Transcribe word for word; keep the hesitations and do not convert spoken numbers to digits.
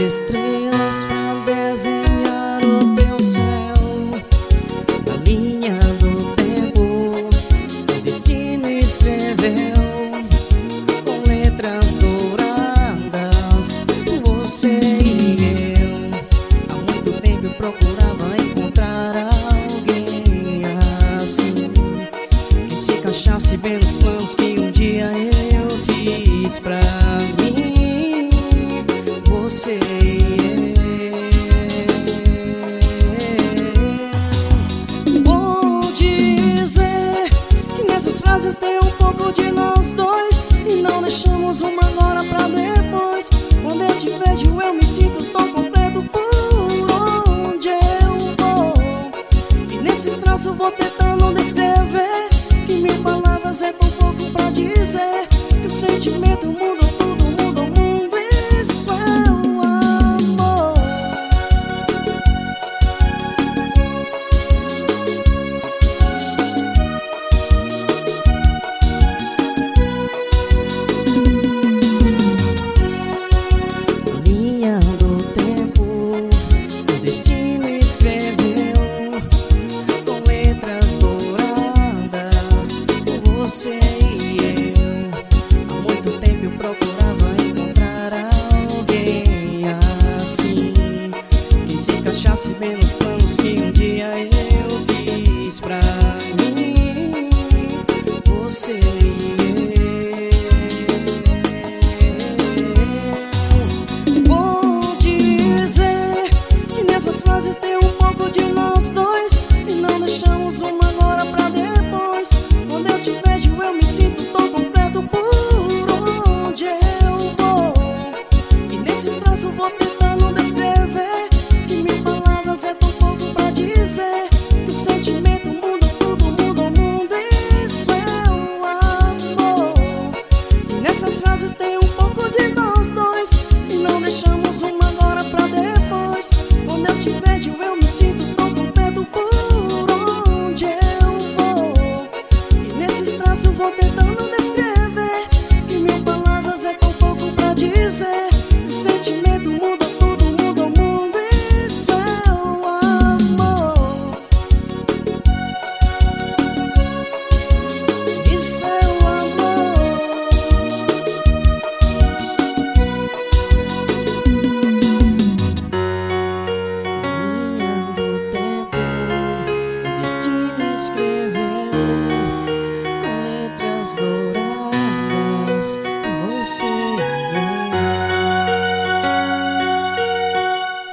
estrelas pra desenhar o teu céu. Na linha do tempo, o destino escreveu com letras douradas você e eu. Há muito tempo eu procurava encontrar alguém assim, que se encaixasse bem nos planos que um dia eu fiz pra mim. Você e eu. Vou dizer que nessas frases tem um pouco de nós dois, e não deixamos uma agora pra depois. Quando eu te vejo eu me sinto tão completo por onde eu vou. E nesses traços vou tentando descrever, que mil palavras é tão pouco pra dizer que o sentimento muda